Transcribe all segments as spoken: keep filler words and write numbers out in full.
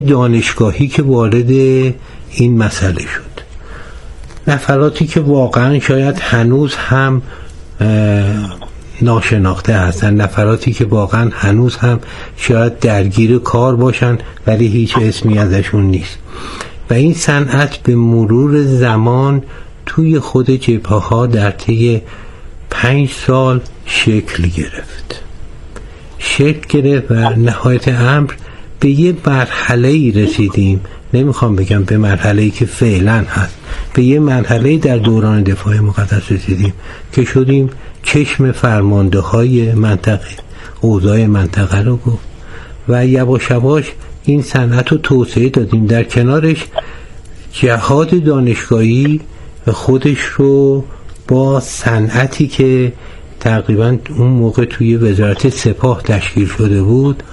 دانشگاهی که وارد این مسئله شد، نفراتی که واقعا شاید هنوز هم ناشناخته هستن، نفراتی که واقعا هنوز هم شاید درگیر کار باشن ولی هیچ اسمی ازشون نیست. و این صنعت به مرور زمان توی خود جبهه‌ها در طی پنج سال شکل گرفت شکل گرفت و نهایت امر به یه مرحله‌ای رسیدیم، نمیخوام بگم به مرحله‌ای که فعلا هست، به یه مرحله‌ای در دوران دفاع مقدس رسیدیم که شدیم چشم فرمانده های منطقه، اوضاع منطقه رو گفت و یواش یواش این صنعت رو توسعه دادیم. در کنارش جهاد دانشگاهی خودش رو با صنعتی که تقریبا اون موقع توی وزارت سپاه تشکیل شده بود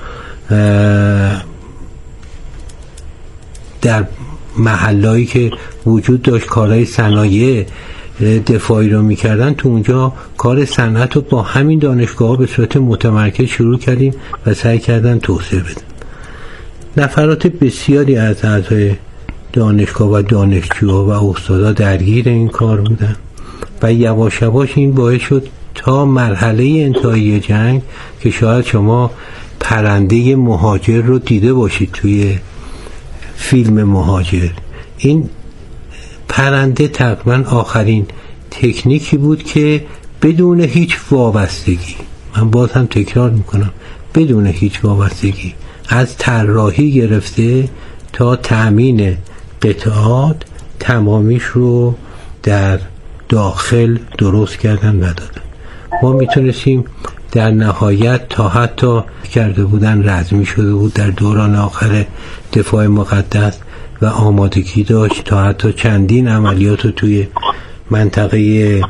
در محلهایی که وجود داشت کارهای صنایع دفاعی رو میکردن، تو اونجا کار صنعت رو با همین دانشگاه ها به صورت متمرکز شروع کردیم و سعی کردن توسعه بدن. نفرات بسیاری از اعضای دانشگاه و دانشجوها و استادا درگیر این کار بودن و یواش یواش این باعث شد تا مرحله انتهایی جنگ که شاید شما پرنده مهاجر رو دیده باشید توی فیلم مهاجر، این پرنده تقریبا آخرین تکنیکی بود که بدون هیچ وابستگی، من باز هم تکرار میکنم، بدون هیچ وابستگی از طراحی گرفته تا تأمین قطعات تمامیش رو در داخل درست کردن و دادن. ما میتونستیم در نهایت تا حتی کرده بودن رزمی شده بود در دوران آخر دفاع مقدس و آمادگی داشت تا حتی چندین عملیات رو توی منطقه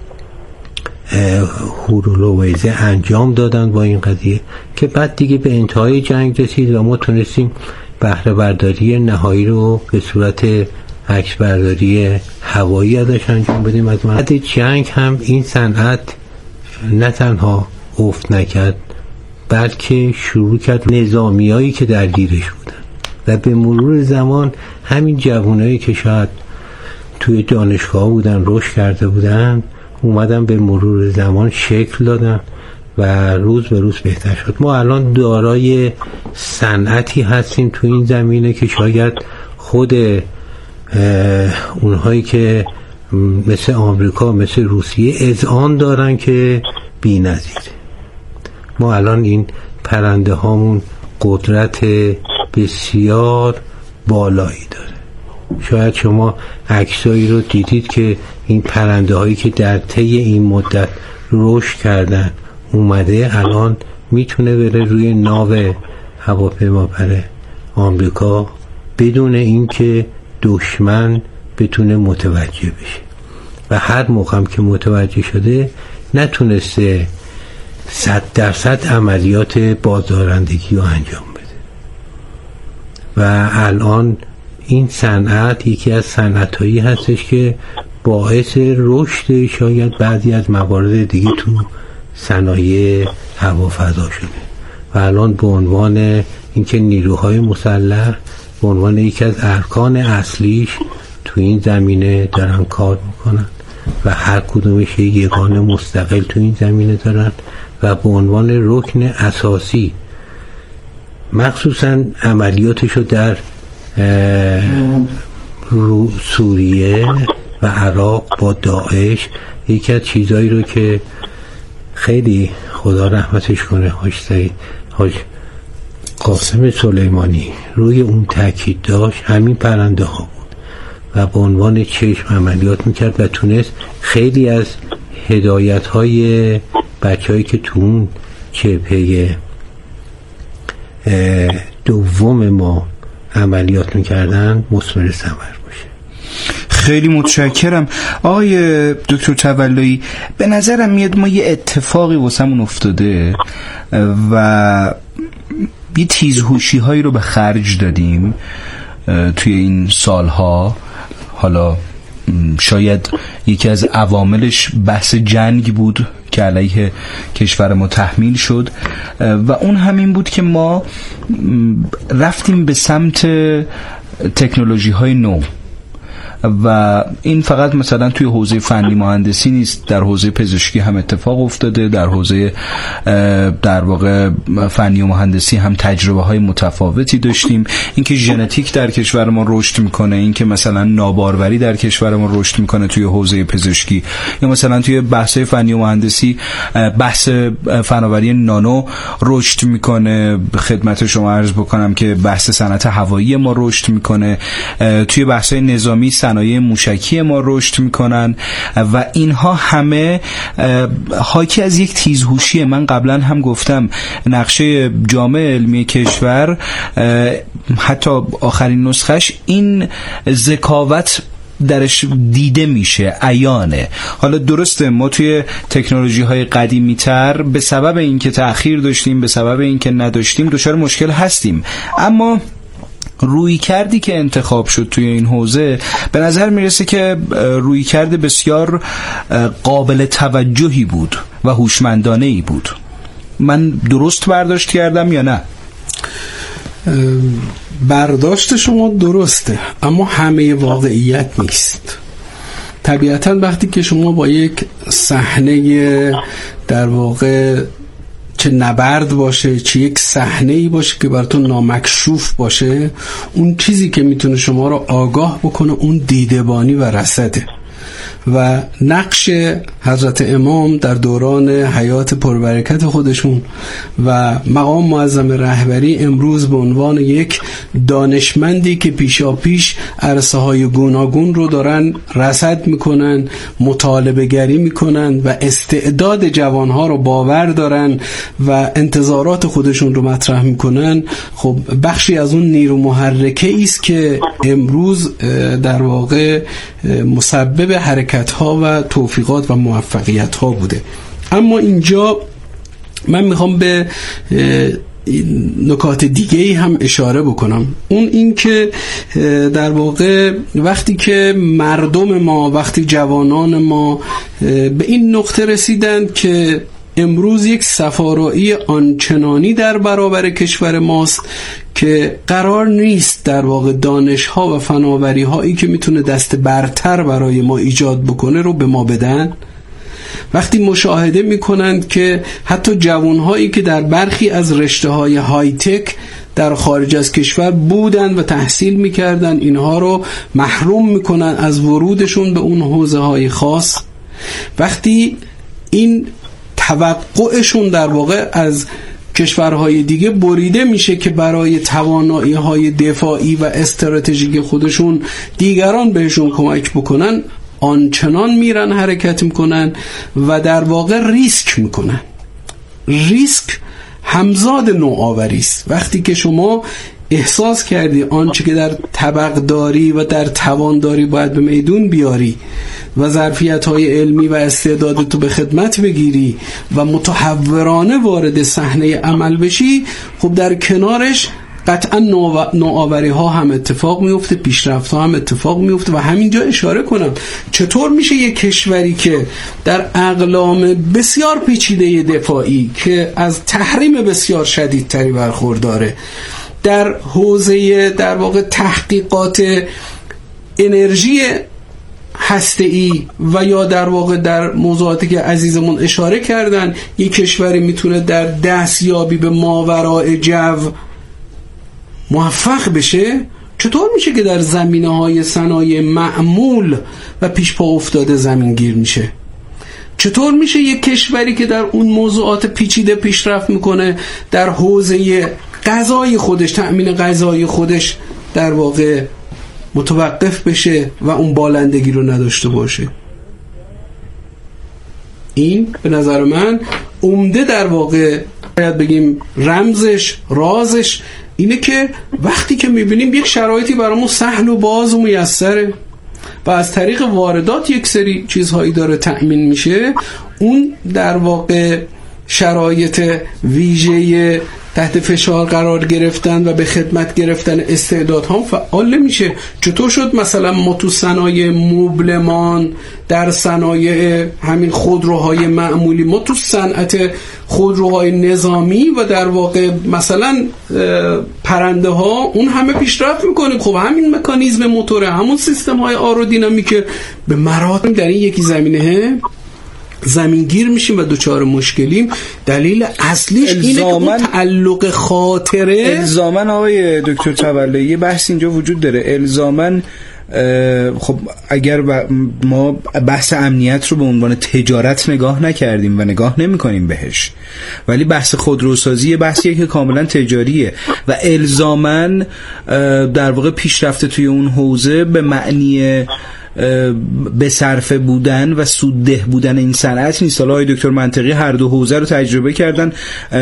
هورولویزه انجام دادن با این قضیه که بعد دیگه به انتهای جنگ رسید و ما تونستیم بهره برداری نهایی رو به صورت عکس برداری هوایی ازش انجام بدیم. از بعد جنگ هم این صنعت نه تنها افت نکرد بلکه شروع کرد نظامیایی که درگیرش بودن و به مرور زمان همین جوانایی که شاید توی دانشگاه بودن رشد کرده بودن اومدن به مرور زمان شکل دادن و روز به روز بهتر شد. ما الان دارای صنعتی هستیم تو این زمینه که شاید خود اونهایی که مثل آمریکا مثل روسیه اذعان دارن که بی نظیره. ما الان این پرنده هامون قدرت بسیار بالایی داره. شاید شما عکسایی رو دیدید که این پرنده هایی که در طی این مدت رشد کردن اومده الان میتونه بره روی ناو هواپیمابر آمریکا بدون اینکه دشمن بتونه متوجه بشه و هر موقع که متوجه شده نتونسته صد درصد عملیات بازدارندگی رو انجام بده. و الان این صنعت یکی از صنعتایی هستش که باعث رشد شاید بعضی از موارد دیگه تو صنایع هوافضا شده و الان به عنوان اینکه نیروهای مسلح به عنوان یکی از ارکان اصلیش تو این زمینه دارن کار میکنن و هر کدومش یگان مستقل تو این زمینه دارن و به عنوان رکن اساسی مخصوصا عملیاتشو در سوریه و عراق با داعش، یکی از چیزایی رو که خیلی خدا رحمتش کنه حاج سعید حاج قاسم سلیمانی روی اون تاکید داشت همین پرنده ها بود و به عنوان چشم عملیات میکرد و تونست خیلی از هدایت های بچه هایی که تو اون جبهه دوم ما عملیات میکردن مثمر ثمر باشه. خیلی متشکرم آقای دکتر تولایی. به نظرم میاد ما یه اتفاقی واسمون افتاده و یه تیزهوشی هایی رو به خرج دادیم توی این سالها، حالا شاید یکی از عواملش بحث جنگ بود که علیه کشور ما تحمیل شد و اون همین بود که ما رفتیم به سمت تکنولوژی های نو و این فقط مثلا توی حوزه فنی مهندسی نیست، در حوزه پزشکی هم اتفاق افتاده، در حوزه در واقع فنی و مهندسی هم تجربه های متفاوتی داشتیم. اینکه ژنتیک در کشور ما رشد میکنه، اینکه مثلا ناباروری در کشور ما رشد میکنه توی حوزه پزشکی، یا مثلا توی بحث فنی و مهندسی بحث فناوری نانو رشد میکنه. خدمت شما عرض بکنم که بحث صنعت هوایی ما رشد میکنه، توی بحث نظامی صنایع موشکی ما رشد میکنن و اینها همه حاکی از یک تیزهوشیه. من قبلا هم گفتم نقشه جامع علمی کشور حتی آخرین نسخش این ذکاوت درش دیده میشه، عیانه. حالا درسته ما توی تکنولوژی های قدیمی تر به سبب اینکه تأخیر داشتیم، به سبب اینکه نداشتیم، دچار مشکل هستیم، اما روی کردی که انتخاب شد توی این حوزه به نظر میرسه که روی کرده بسیار قابل توجهی بود و هوشمندانه‌ای بود. من درست برداشت کردم یا نه؟ برداشت شما درسته، اما همه واقعیت نیست. طبیعتاً وقتی که شما با یک صحنه در واقع چه نبرد باشه، چه یک صحنه‌ای باشه که براتون نامکشوف باشه، اون چیزی که میتونه شما رو آگاه بکنه اون دیدبانی و رصده. و نقش حضرت امام در دوران حیات پربرکت خودشون و مقام معظم رهبری امروز به عنوان یک دانشمندی که پیشا پیش عرصه های گوناگون رو دارن رصد میکنن، مطالبه گری میکنن و استعداد جوانها رو باور دارن و انتظارات خودشون رو مطرح میکنن، خب بخشی از اون نیرو محرکه است که امروز در واقع مسبب حرکت ها و توفیقات و موفقیت ها بوده. اما اینجا من میخوام به نکات دیگه هم اشاره بکنم. اون این که در واقع وقتی که مردم ما، وقتی جوانان ما به این نقطه رسیدن که امروز یک صفارایی آنچنانی در برابر کشور ماست که قرار نیست در واقع دانش ها و فناوری هایی که میتونه دست برتر برای ما ایجاد بکنه رو به ما بدن، وقتی مشاهده میکنند که حتی جوان هایی که در برخی از رشته های های تک در خارج از کشور بودن و تحصیل میکردن، اینها رو محروم میکنن از ورودشون به اون حوزه های خاص، وقتی این توقعشون در واقع از کشورهای دیگه بریده میشه که برای توانایی‌های دفاعی و استراتژیک خودشون دیگران بهشون کمک بکنن، آنچنان میرن حرکت میکنن و در واقع ریسک میکنن. ریسک همزاد نوآوری است. وقتی که شما احساس کردی آنچه که در طبق داری و در توان داری باید به میدون بیاری و ظرفیت‌های علمی و استعدادتو به خدمت بگیری و متحورانه وارد صحنه عمل بشی، خب در کنارش قطعا نوآوری ها هم اتفاق میفته، پیشرفت ها هم اتفاق میفته. و همینجا اشاره کنم چطور میشه یک کشوری که در اقلام بسیار پیچیده دفاعی که از تحریم بسیار شدیدتری برخورداره، در حوزه در واقع تحقیقات انرژی هسته‌ای و یا در واقع در موضوعاتی که عزیزمون اشاره کردن، یک کشوری میتونه در دستیابی به ماوراء جو موفق بشه، چطور میشه که در زمینه‌های صنایع معمول و پیش پا افتاده زمین گیر میشه؟ چطور میشه یک کشوری که در اون موضوعات پیچیده پیشرفت میکنه در حوزه غذای خودش، تأمین غذای خودش در واقع متوقف بشه و اون بالندگی رو نداشته باشه؟ این به نظر من عمده در واقع باید بگیم رمزش، رازش اینه که وقتی که میبینیم یک شرایطی برامون سهل و باز و میسره و از طریق واردات یک سری چیزهایی داره تأمین میشه، اون در واقع شرایط ویژه تحت فشار قرار گرفتن و به خدمت گرفتن استعدادها فعال نمیشه. چطور شد مثلا ما تو صنایع مبلمان، در صنایع همین خودروهای معمولی، ما تو صنعت خودروهای نظامی و در واقع مثلا پرنده ها اون همه پیشرفت میکنیم؟ خب همین مکانیزم موتوره، همون سیستم های آرودینامیک به مراتب در این یکی زمینه زمینگیر میشیم و دوچار مشکلیم. دلیل اصلیش اینه که اون تعلق خاطره الزامن. آقای دکتر تولایی یه بحث اینجا وجود داره، الزامن خب اگر ما بحث امنیت رو به عنوان تجارت نگاه نکردیم و نگاه نمی کنیم بهش، ولی بحث خودروسازی بحثیه که کاملا تجاریه و الزامن در واقع پیشرفته توی اون حوزه به معنی به صرفه بودن و سودده بودن این صنعت نیست. حالا آقای دکتر منطقی هر دو حوزه رو تجربه کردن،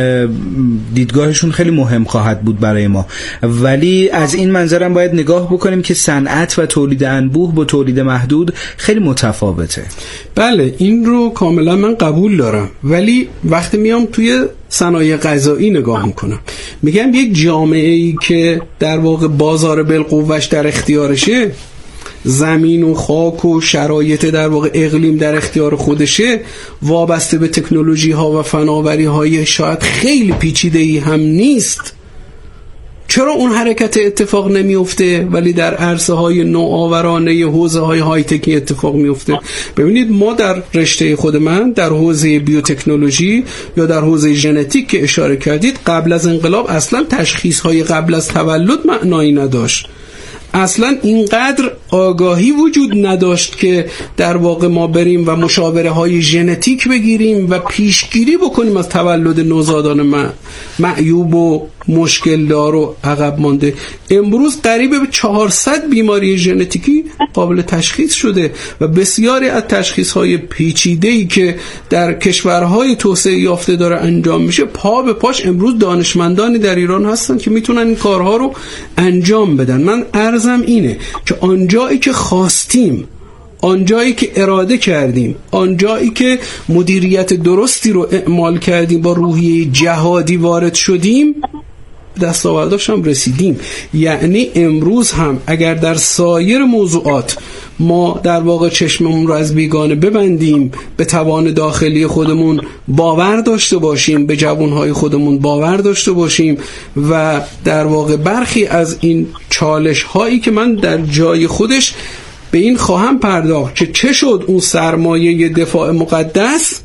دیدگاهشون خیلی مهم خواهد بود برای ما، ولی از این منظرم باید نگاه بکنیم که صنعت و تولید انبوه با تولید محدود خیلی متفاوته. بله این رو کاملا من قبول دارم، ولی وقتی میام توی صنایع غذایی نگاه میکنم میگم یک جامعه ای که در واقع بازار بالقوه‌اش در اختیارشه، زمین و خاک و شرایط در واقع اقلیم در اختیار خودشه، وابسته به تکنولوژی ها و فناوری های شاید خیلی پیچیده ای هم نیست، چرا اون حرکت اتفاق نمیفته ولی در عرصه های نوآورانه حوزه های های تکی اتفاق میفته؟ ببینید ما در رشته خود من در حوزه بیوتکنولوژی یا در حوزه ژنتیک که اشاره کردید، قبل از انقلاب اصلا تشخیص های قبل از تولد معنایی نداشت، اصلا اینقدر آگاهی وجود نداشت که در واقع ما بریم و مشاوره های ژنتیک بگیریم و پیشگیری بکنیم از تولد نوزادان معیوب و مشکل دار و عقب مانده. امروز قریب به چهارصد بیماری ژنتیکی قابل تشخیص شده و بسیاری از تشخیص های پیچیده‌ای که در کشورهای توسعه یافته داره انجام میشه، پا به پاش امروز دانشمندانی در ایران هستن که میتونن این کارها رو انجام بدن. من عرضم اینه که آنجایی که خواستیم، آنجایی که اراده کردیم، آنجایی که مدیریت درستی رو اعمال کردیم، با روحیه جهادی وارد شدیم، دستاورداش هم رسیدیم. یعنی امروز هم اگر در سایر موضوعات ما در واقع چشممون رو از بیگانه ببندیم، به توان داخلی خودمون باور داشته باشیم، به جوانهای خودمون باور داشته باشیم و در واقع برخی از این چالش هایی که من در جای خودش به این خواهم پرداخت که چه شد اون سرمایه دفاع مقدس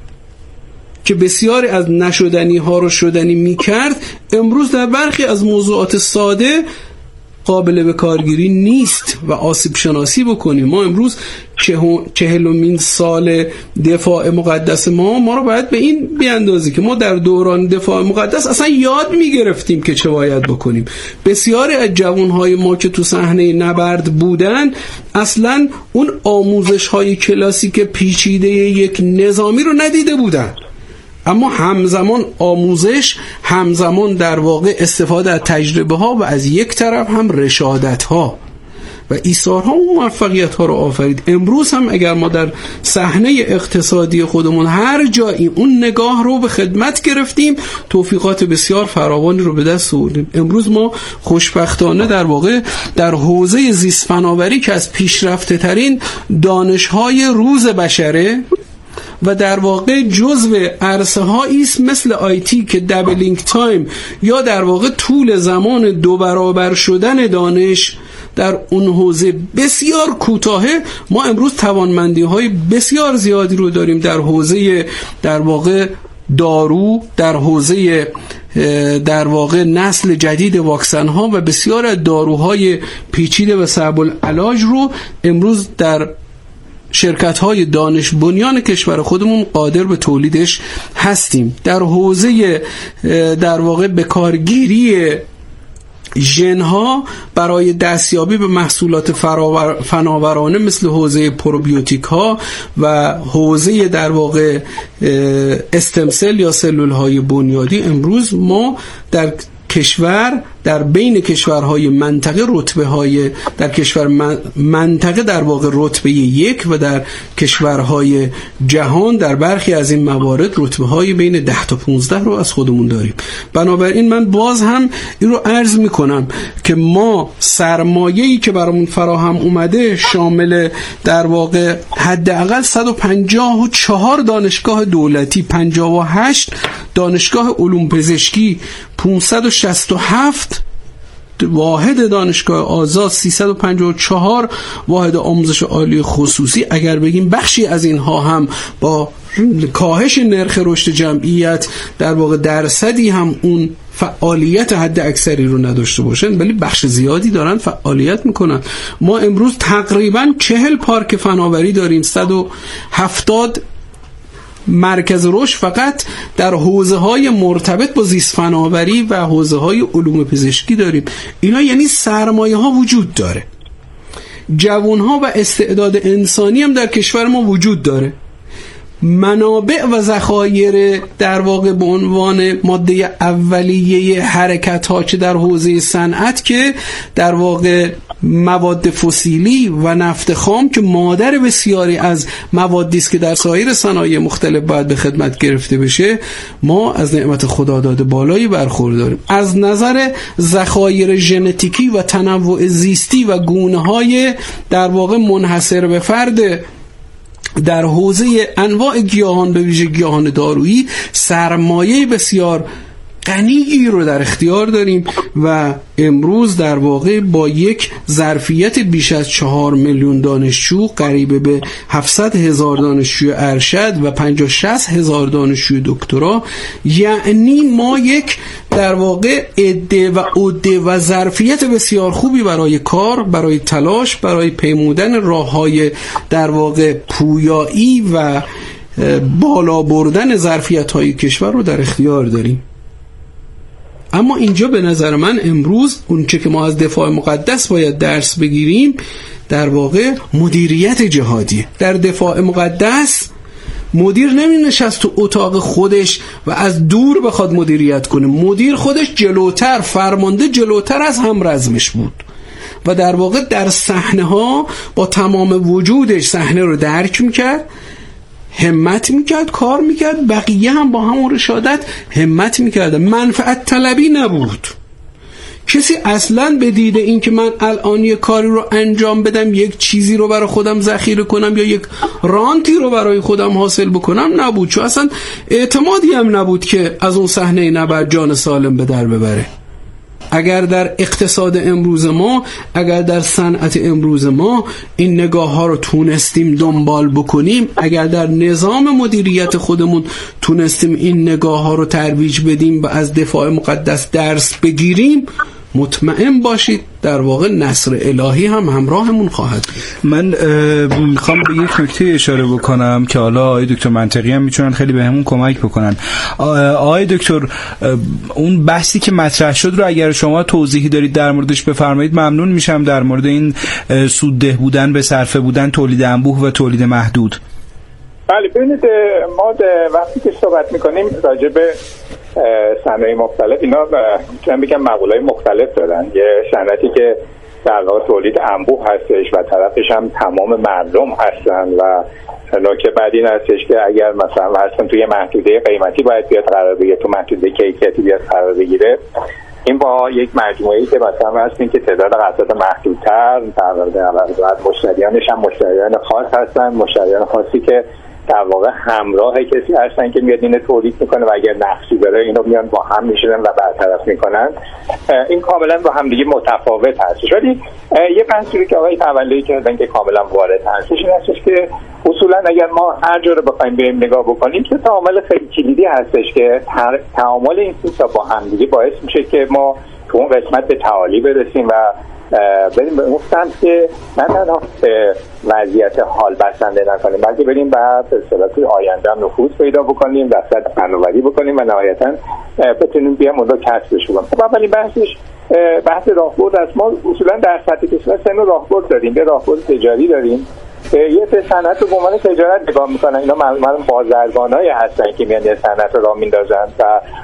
که بسیاری از نشدنی ها رو شدنی می کرد، امروز در برخی از موضوعات ساده قابل به کارگیری نیست و آسیب شناسی بکنیم. ما امروز چهلمین سال دفاع مقدس ما ما رو باید به این بیاندازی که ما در دوران دفاع مقدس اصلا یاد می گرفتیم که چه باید بکنیم. بسیاری از جوانهای ما که تو صحنه نبرد بودن اصلا اون آموزش های کلاسیک پیچیده یک نظامی رو ندیده بودن، اما همزمان آموزش، همزمان در واقع استفاده از تجربه ها و از یک طرف هم رشادت ها و ایثارها و موفقیت ها رو آفرید. امروز هم اگر ما در صحنه اقتصادی خودمون هر جایی اون نگاه رو به خدمت گرفتیم، توفیقات بسیار فراوانی رو به دست آوردیم. امروز ما خوشبختانه در واقع در حوزه زیست فناوری که از پیشرفته ترین دانش های روز بشره و در واقع جزو عرصه هایی است مثل آیتی که دابلینگ تایم یا در واقع طول زمان دو برابر شدن دانش در اون حوزه بسیار کوتاهه، ما امروز توانمندی های بسیار زیادی رو داریم در حوزه در واقع دارو، در حوزه در واقع نسل جدید واکسن ها و بسیار از داروهای پیچیده و صعب العلاج رو امروز در شرکت های دانش بنیان کشور خودمون قادر به تولیدش هستیم. در حوزه در واقع بکارگیری ژن‌ها برای دستیابی به محصولات فناورانه مثل حوزه پروبیوتیک ها و حوزه در واقع استم سل یا سلول های بنیادی، امروز ما در کشور در بین کشورهای منطقه رتبه های در کشور منطقه در واقع رتبه یک و در کشورهای جهان در برخی از این موارد رتبه های بین ده تا پانزده رو از خودمون داریم. بنابراین من باز هم این رو عرض میکنم که ما سرمایه‌ای که برامون فراهم اومده شامل در واقع حداقل صد و پنجاه و چهار دانشگاه دولتی، پنجاه و هشت دانشگاه علوم پزشکی، پانصد و شصت و هفت واحد دانشگاه آزاد، سیصد و پنجاه و چهار واحد آموزش عالی خصوصی. اگر بگیم بخشی از اینها هم با کاهش نرخ رشد جمعیت در واقع درصدی هم اون فعالیت حد اکثری رو نداشته باشن، ولی بخش زیادی دارن فعالیت میکنن. ما امروز تقریبا چهل پارک فناوری داریم، صد و هفتاد مرکز رشد فقط در حوزه‌های مرتبط با زیست فناوری و حوزه‌های علوم پزشکی داریم. اینا یعنی سرمایه‌ها وجود داره، جوان‌ها و استعداد انسانی هم در کشور ما وجود داره. منابع و ذخایر در واقع به عنوان ماده اولیه حرکت ها چه در حوزه صنعت که در واقع مواد فسیلی و نفت خام که مادر بسیاری از موادی است که در سایر صنایع مختلف باید به خدمت گرفته بشه، ما از نعمت خداداد بالایی برخورداریم. از نظر ذخایر ژنتیکی و تنوع زیستی و گونه‌های در واقع منحصر به فرد در حوزه انواع گیاهان به ویژه گیاهان دارویی سرمایه بسیار غنی رو در اختیار داریم و امروز در واقع با یک ظرفیت بیش از چهار میلیون دانشجو، قریب به هفتصد هزار دانشجوی ارشد و پنجاه شصت هزار دانشجوی دکترا، یعنی ما یک در واقع عده و عده و ظرفیت بسیار خوبی برای کار، برای تلاش، برای پیمودن راه‌های در واقع پویایی و بالا بردن ظرفیت‌های کشور رو در اختیار داریم. اما اینجا به نظر من امروز اون چه که ما از دفاع مقدس باید درس بگیریم در واقع مدیریت جهادیه. در دفاع مقدس مدیر نمی نشست تو اتاق خودش و از دور بخواد مدیریت کنه. مدیر خودش جلوتر، فرمانده جلوتر از همرزمش بود و در واقع در صحنه ها با تمام وجودش صحنه رو درک میکرد، همت میکرد، کار میکرد، بقیه هم با همون رشادت همت میکرد. منفعت طلبی نبود. کسی اصلا به دیده این که من الان یک کاری رو انجام بدم، یک چیزی رو برای خودم ذخیره کنم یا یک رانتی رو برای خودم حاصل بکنم نبود، چون اصلا اعتمادی هم نبود که از اون صحنه نبرد جان سالم به در ببره. اگر در اقتصاد امروز ما، اگر در صنعت امروز ما این نگاه ها رو تونستیم دنبال بکنیم، اگر در نظام مدیریت خودمون تونستیم این نگاه ها رو ترویج بدیم و از دفاع مقدس درس بگیریم، مطمئن باشید در واقع نصر الهی هم همراهمون خواهد بود. من میخوام به یک نکته اشاره بکنم که حالا آقای دکتر منطقی هم میتونن خیلی به همون کمک بکنن. آقای دکتر، اون بحثی که مطرح شد رو اگر شما توضیحی دارید در موردش بفرمایید ممنون میشم، در مورد این سودده بودن به صرفه بودن، تولید انبوه و تولید محدود. بله ببینید، ما وقتی که صحبت میکنیم راجع به صنایع مختلف، اینا میتونم بگم مقوله‌های مختلف دارن. یه صنعتی که در واقع تولید انبوه هستش و طرفش هم تمام مردم هستن و نکته بعد این هستش که اگر مثلا هستن توی محدوده قیمتی باید بیاد قرار بگیره، تو محدوده کیفیتی بیاد قرار بگیره. این با یک مجموعه‌ای که مثلا هستین که تعداد قطعات محدودتر، در واقع مشتریانش هم مشتریان خاص هستن، مشتریان خاصی که در واقع همراه کسی هستن که میاد اینو تولید میکنه و اگر نقصی داره اینو میان با هم میشینن و برطرف میکنن. این کاملا با هم دیگه متفاوت هستش. ولی یه بحثی که آقای تولایی کردن که کاملا وارد هستش این هستش که اصولا اگر ما هر جا رو بخوایم بریم نگاه بکنیم که تعامل خیلی کلیدی هستش که تعامل این سه تا با هم دیگه باعث میشه که ما تو اون قسمت به تعالی برسیم و بریم به اون سمت که نه تنها وضعیت حال بسنده نکنیم بلکه بریم و به اصطلاح توی آینده هم نفوذ پیدا بکنیم، وسط فناوری بکنیم و نهایتاً بتونیم بیام اون رو کسبش بکنیم. خب اولین بحثش بحث راهبرد است. ما اصولا در سطح کشور سه نوع راهبرد داریم. یه راهبرد تجاری داریم، یه سری صنعت رو به عنوان تجارت نگاه میکنن، اینا معمولا بازرگانایی هستن که میان یه صنعت رو راه میندازن و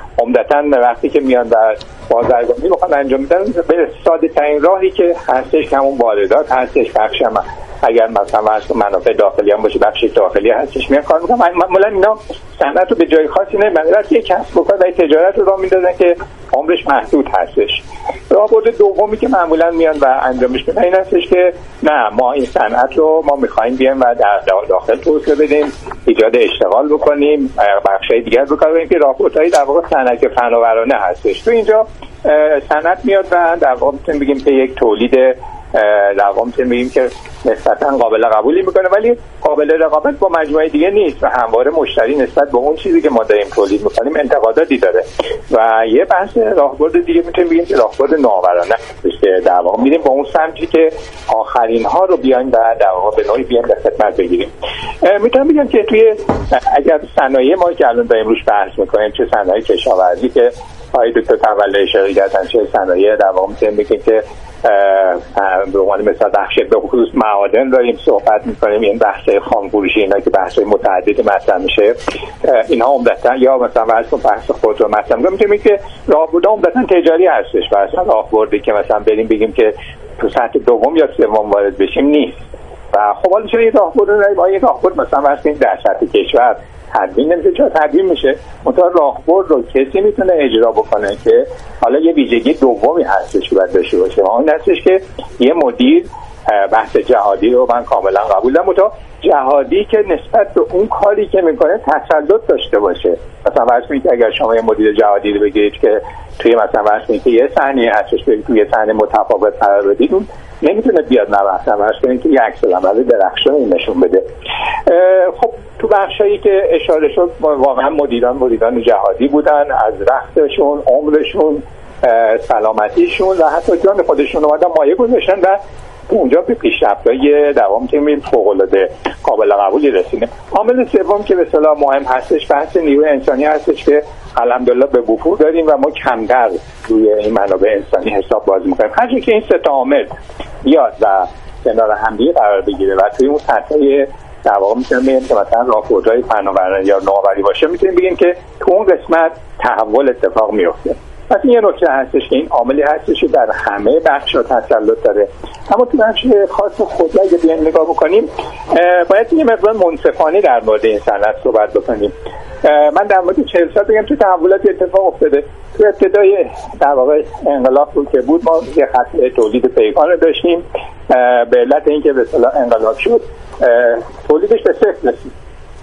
عمدتاً وقتی که میان در بازرگانی میخوان انجام میدن به ساده ترین راهی که هستش همون واردات هستش، بخش هم اگر مثلا واسه منافع داخلی هم باشه بخش داخلی هستش میان کار میکنن. معمولا اینا صنعت رو به جای خاصی نمیبرن، یک کسب و کار و تجارت رو راه میندازن که عمرش محدود هستش. راهبرد دومی که معمولا میان و انجامش میدن این هستش که نه ما این صنعت رو ما میخوایم بیایم و در داخل توسعه بدیم، ایجاد اشتغال بکنیم، بخشای دیگر بکنیم که راهبردهای در واقع صنعت فناورانه هستش. تو اینجا صنعت میاد و در واقع میتونیم بگیم که یک تولید در واقع میتونیم بگیم که نسبتاً قابل قبولی میکنه، ولی قابل رقابت با مجموعه دیگه نیست و همواره مشتری نسبت به اون چیزی که ما داریم تولید میکنیم انتقاداتی داره. و یه بحث راهبرد دیگه میتونیم بگیم که راهبرد نوآورانه است که در واقع میریم با اون سمتی که آخرین ها رو بیایم و در واقع به نوعی بیایم به خدمت بگیریم. میتونم بگم که توی اگر صنایع ما که الان داریم روش بحث میکنیم، چه صنایع کشاورزی که آقای دکتر تولایی اشاره کردن، چه صنایع در واقع میتونیم بگیم که به عنوان مثلا بخش به خصوص معادن داریم صحبت میکنیم، این بحث خام فروشی اینا که بحث متعدد مطرح میشه اینها عمدتاً، یا مثلا بحث خودرو مطرح میکنیم میتونیم که راهبرد عمدتاً تجاری هستش و اصلا راهبردی که مثلا بریم بگیم که تو سطح دوم یا سوم وارد بشیم نیست. و خب حالا چه یه راهبرد داریم، این راهبرد مثلا واسه در سطح کشور تدوین نمیشه، چرا تدوین میشه؟ منتها راهبرد رو کسی میتونه اجرا بکنه که حالا یه ویژگی دومی هستش که باید داشته باشه، اون هستش که یه مدیر بحث جهادی رو من کاملا قبول دارم، منتها جهادی که نسبت به اون کاری که میکنه تسلط داشته باشه. مثلا فرض کنید که اگر شما یه مدیر جهادی رو بگیرید که توی مثلا فرض کنید که یه صحنه هستش که توی صحنه متفاوت قرار بدید، اون نمیتونه بیاد نه مثلا فرض کنید که یک عکس العمل درخشان نشون بده. خب تو بخشایی که اشاره شد واقعا مدیران مدیران جهادی بودن، از رختشون، عمرشون، سلامتیشون و حتی جان خودشون اومدن مایه گذاشتن و اونجا به پیشرفت‌های دوام که می‌بینیم فوق‌العاده قابل قبولی رسیدیم. عامل سوم که به اصطلاح مهم هستش بحث نیروی انسانی هستش که الحمدلله به وفور داریم و ما کمتر روی این منابع انسانی حساب بازی می‌کنیم. هرچند که این سه تا عامل بیاد و کنار هم دیگه قرار بگیره و توی اون سطح در واقع میتونیم بگیم که مثلا راهبردهای فناورانه یا نوآوری باشه، میتونیم بگیم که تو اون قسمت تحول اتفاق میفته. پس این یه نکته هستش که این عاملی هستش که در همه بخش‌ها تسلط داره، اما تو بخش خاص خود اگه بیایم نگاه بکنیم باید یه مقدار منصفانه در مورد این صنعت صحبت بکنیم. من در مورد چهل سال بگم تو تحولات اتفاق افتاده. تو ابتدای در واقع انقلاب رو که بود ما یه خط تولید پیکان رو داشتیم، به علت اینکه به اصطلاح انقلاب شد تولیدش به صفر رسید،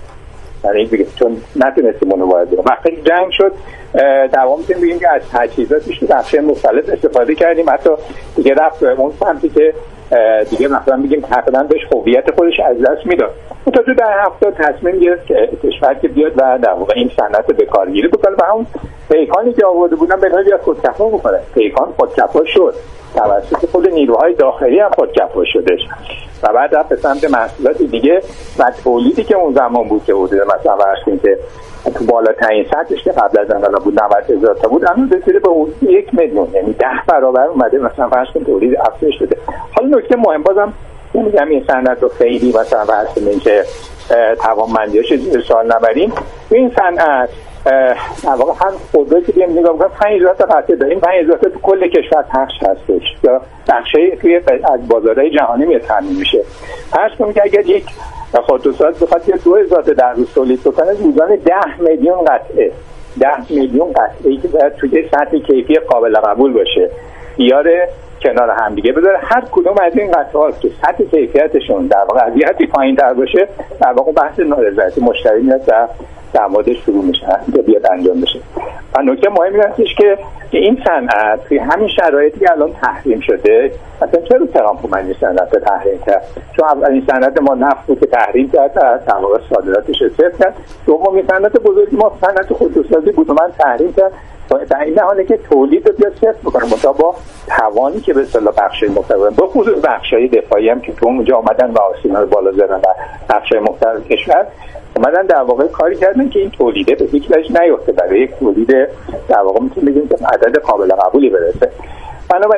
یعنی دیگه چون نتونستیم اونو وارد کنیم. وقتی جنگ شد در واقع میتونیم بگیم که از تجهیزاتش تو بخش مختلف استفاده کردیم، حتی دیگه رفت اون سمتی که دیگه مثلا میگیم تقریبا بهش هویت خودش از دست میداد. تا تو در هفتاد تصمیم گرفت که کشور که بیاد و در واقع این صنعت به کارگیری بکنه و همون پیکانی که آورده بودن به نوعی بیاد خودکفا بکنه. پیکان خودکفا شد، توسط خود نیروهای داخلی هم خودکفا شدش و بعد رفت به سمت محصولات دیگه و تولیدی که اون زمان بود که حدود مثلا ورشتیم که تو بالاترین سطحش که قبل از انقلاب بود نود هزار تا بود، الان رسیده به حدود یک میلیون، یعنی ده برابر اومده مثلا فرض کن تولید افزایش شده. حالا نکته مهم بازم نمیگم این صنعت رو خیلی مثلا فرض کنیم که توانمندیاش زیر سوال نبریم. این صنعت در واقع هم خودرویی که بیایم نگاه بکنیم پنج هزار تا قطعه داریم، پنج هزار تا تو کل کشور پخش هستش یا بخشی توی از بازارهای جهانی میاد تامین میشه. فرض کنیم که اگر یک خودروساز بخواد دو هزار تا در روز تولید بکنه، روزانه ده میلیون قطعه ده میلیون قطعه‌ای که باید توی سطح کیفی قابل قبول باشه بیاره کنار هم دیگه بذاره. هر کدوم از این قطعات که سطح کیفیتشون در واقع از یه حدی پایین‌تر باشه، در واقع بحث نارضایتی مشتری میاد و در موردش شروع میشه که بیاد انجام بشه. و نکته مهمی هستش که این صنعت توی همین شرایطی که الان تحریم شده، مثلا چرا ترامپ اومد این صنعت رو تحریم کرد؟ چون اولین صنعت ما نفت بود که تحریم کرد، در واقع صادراتش رو صفر کرد. دومین صنعت بزرگی ما صنعت خودروسازی بود و من تحریم کرد در این حالی که تولید رو بیاد صفر بکنه، منتها با توانی که به اصطلاح بخشای مختلف به خصوص بخشای دفاعی هم که تو اونجا آمدن و آسینا رو بالا زدن و بخشای مختلف کشور اومدن در واقع کاری کردن که این تولیده به هیچ وجه نیفته، برای یک تولید در واقع میتونیم بگیم که عدد قابل قبولی برسه. بنابراین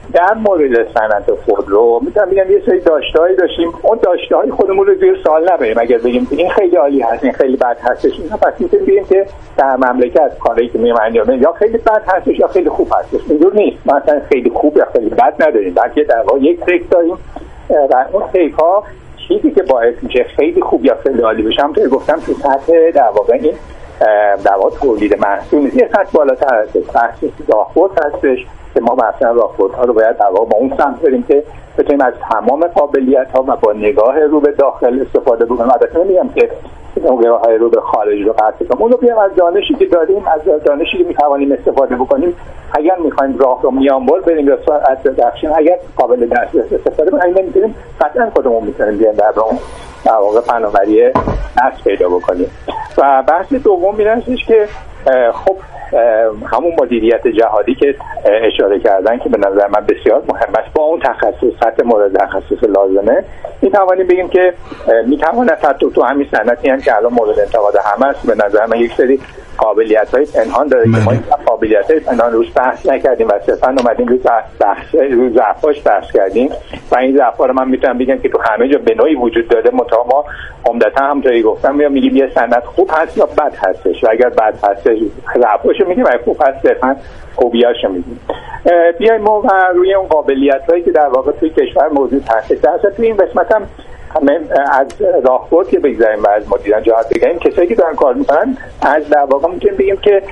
در مورد صنعت خودرو میتونم بگم یه سری داشته‌هایی داشتیم، اون داشته‌های خودمون رو زیر سوال نبریم. اگر بگیم این خیلی عالی هست این خیلی بد هستش، اینا پس میتونیم بگیم که در مملکت کاری که می‌ایم انجام میدیم یا خیلی بد هستش یا خیلی خوب هستش. اینجور نیست، مثلا خیلی خوب یا خیلی بد نداریم، بلکه در واقع یک تک داریم و اون تک‌ها چیزی که باعث میشه خیلی خوب یا خیلی عالی بشه، همونطور گفتم تو سطح در واقع این در واقع تولید محصول یه سطح بالاتر هستش، بحث راهبرد هستش که ما مثلا راهبردها رو باید در واقع با اون سمت بریم که بتونیم از تمام قابلیت‌ها و با نگاه رو به داخل استفاده بکنیم. البته نمیگم که نگاه‌های رو به خارج رو قطع کنیم، اون رو بیام از دانشی که داریم، از دانشی که می‌توانیم استفاده بکنیم. اگر می‌خوایم راه رو میانبر بریم یا سرعت درخشان، اگر قابل دسترس استفاده کنیم، اگه نمی‌تونیم قطعاً خودمون می‌تونیم بیایم در اون در واقع فناوری دست پیدا بکنیم. و بحث دوم این هستش که خب همون مدیریت جهادی که اشاره کردن که به نظر من بسیار مهم است، با اون تخصص سطح مورد تخصص لازمه می توانیم بگیم که می تواند حتی تو همین صنعتی هم که الان مورد انتقاد همه است، به نظر من یک سری قابلیت‌های پنهان داره که ما این قابلیت‌های پنهان روش بحث نکردیم و صرفاً اومدیم روی بحث روی ضعف‌هاش بحث کردیم و این ضعف‌ها رو من میتونم بگم که تو همه جا به نوعی وجود داره. متأ ما عمدتاً همونطوری گفتم میام میگیم یه صنعت خوب هست یا بد هستش و اگر بد هستش ضعف‌هاشو میگیم، اگه خوب هست صرفاً خوبیاشو میگیم. بیایم ما و روی اون قابلیت‌هایی که در واقع توی کشور موجود هست درسته توی این قسمت هم همه از راهبرد که بگذاریم و از مدیران جهاد بگیم، کسایی که دارن کار میکنن از در واقع میتونیم بگیم که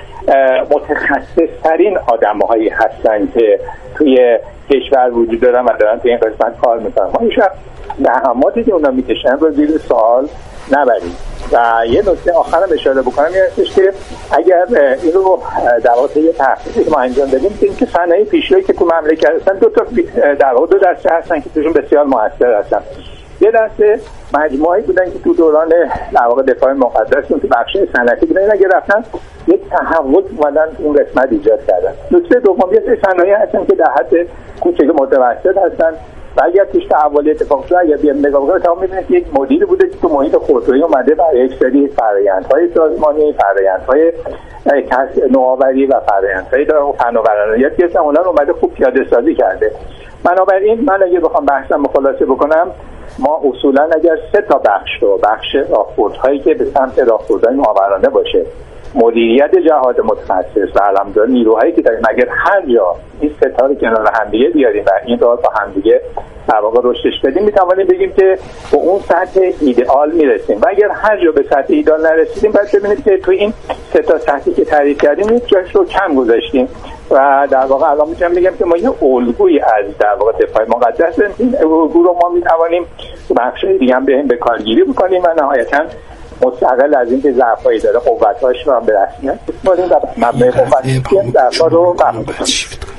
متخصص ترین آدم‌هایی هستن که توی کشور وجود دارن و دارن توی این قسمت کار میکنن. ما هیچ وقت زحماتی که اونا میکشن رو زیر سوال نبریم. و یه نکته آخرم اشاره بکنم این هستش که اگر این رو در واقع یه تحقیقی که ما انجام دادیم دیدیم که صنایع پیشروی که تو مملکت هستن دو تا در واقع دو دسته هستن که توشون بسیار موثر هستن. یه دسته مجموعه‌ای بودن که تو دوران در واقع دفاع مقدس تو بخش صنعتی بودن، اگه رفتن یک تحول اومدن اون قسمت ایجاد کردن. نکته دوم یه صنایع هستن که در حد کوچک متوسط هستن و اگر توش تحولی اتفاق افتاد اگر بیان نگاه کنید تا می‌بینید که یک مدیر بوده که تو محیط خودرویی اومده برای یک سری فرآیندهای سازمانی، فرآیندهای نوآوری و فرآیندهای فناورانه که اونا رو اومده خوب پیاده سازی کرده. بنابراین من اگه بخوام بحثم رو خلاصه بکنم، ما اصولا اگر سه تا بخش رو بخش راهبردهایی که به سمت راهبردهای نوآورانه باشه، مدیریت جهاد متخصص و علمدار نیروهایی که داریم، اگر هر جا این سه تا رو کنار هم دیگه بیاریم و این راه با هم دیگه در واقع رشدش بدیم، میتوانیم بگیم که به اون سطح ایدئال میرسیم. و اگر هر جا به سطح ایدئال نرسیدیم باید ببینید که تو این سه تا سطحی که تعریف کردیم یک جاش رو کم گذاشتیم و در واقع الان میتونم بگم که ما یه الگویی از در واقع دفاع مقدس این الگو رو ما میتوانیم بخشای دیگه هم به کارگیری بکنیم و نهایتاً مستقل از اینکه ضعفایی داره قوت‌هاش رو هم به رسمیت بسپاریم و مبنای قوت ضعف‌ها رو مهار کنیم.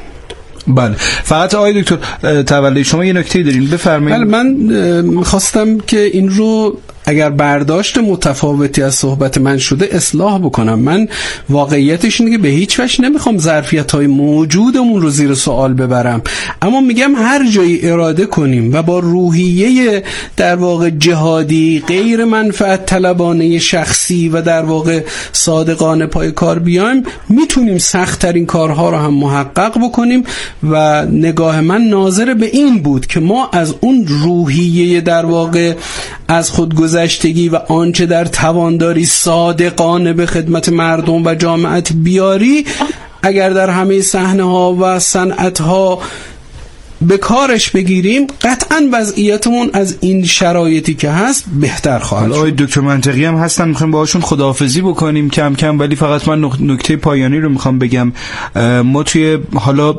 بله، فقط آقای دکتر تولایی شما یه نکته دارین بفرمایید. بله، من می‌خواستم که این رو اگر برداشت متفاوتی از صحبت من شده اصلاح بکنم. من واقعیتش اینه که به هیچ وجه نمیخوام ظرفیت‌های موجودمون رو زیر سوال ببرم، اما میگم هر جایی اراده کنیم و با روحیه در واقع جهادی غیر منفعت طلبانه شخصی و در واقع صادقانه پای کار بیایم، میتونیم سخت‌ترین کارها رو هم محقق بکنیم. و نگاه من ناظر به این بود که ما از اون روحیه در واقع از خودگذشتگی و آنچه در توانداری صادقانه به خدمت مردم و جامعت بیاری، اگر در همه صحنه‌ها و صنعت‌ها به کارش بگیریم، قطعاً وضعیتمون از این شرایطی که هست بهتر خواهد شد. آقای دکتر منطقی هم هستن، میخوایم باهاشون خداحافظی بکنیم کم کم، ولی فقط من نکته پایانی رو میخوام بگم. ما توی حالا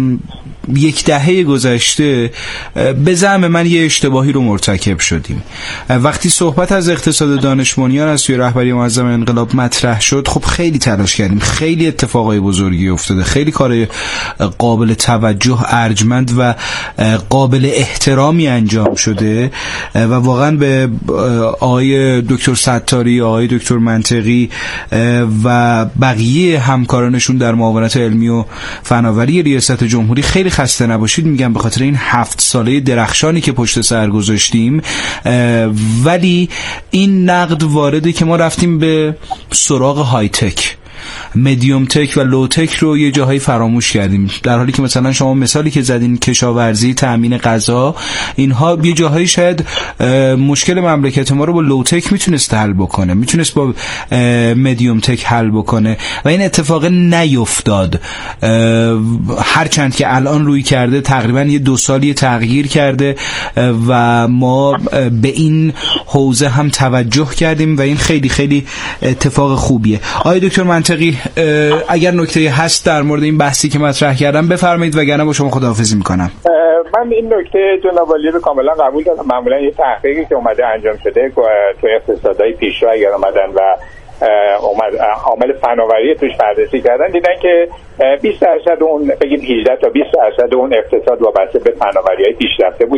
یک دهه گذشته به زعم من یه اشتباهی رو مرتکب شدیم. وقتی صحبت از اقتصاد دانش بنیان از توی رهبری معظم انقلاب مطرح شد، خب خیلی تلاش کردیم، خیلی اتفاقای بزرگی افتاده، خیلی کار قابل توجه، ارجمند و قابل احترامی انجام شده و واقعا به آقای دکتر ستاری، آقای دکتر منطقی و بقیه همکارانشون در معاونت علمی و فناوری ریاست جمهوری خیلی خسته نباشید میگم، به خاطر این هفت ساله درخشانی که پشت سر گذاشتیم. ولی این نقد وارده که ما رفتیم به سراغ های تک مدیوم تک و لو تک رو یه جاهایی فراموش کردیم، در حالی که مثلا شما مثالی که زدین کشاورزی، تامین غذا، اینها یه جاهایی شاید مشکل مملکت ما رو با لو تک میتونست حل بکنه، میتونست با مدیوم تک حل بکنه و این اتفاق نیفتاد. هرچند که الان روی کرده تقریبا یه دو سالی تغییر کرده و ما به این حوزه هم توجه کردیم و این خیلی خیلی اتفاق خوبیه. آقای دکتر منطقی اگر نکته هست در مورد این بحثی که مطرح کردم بفرمایید، وگرنه با شما خداحافظی میکنم. من این نکته جناب عالی رو کاملا قبول دارم. معمولا یه تحقیقی که اومده انجام شده تو اقتصادهای پیشرو اگر اومدن و اومد عامل فناوری توش بررسی کردن، دیدن که بیست درصد اون بگیم هجده تا بیست درصد اون اقتصاد وابسته به فناوری‌های پیشرفته بود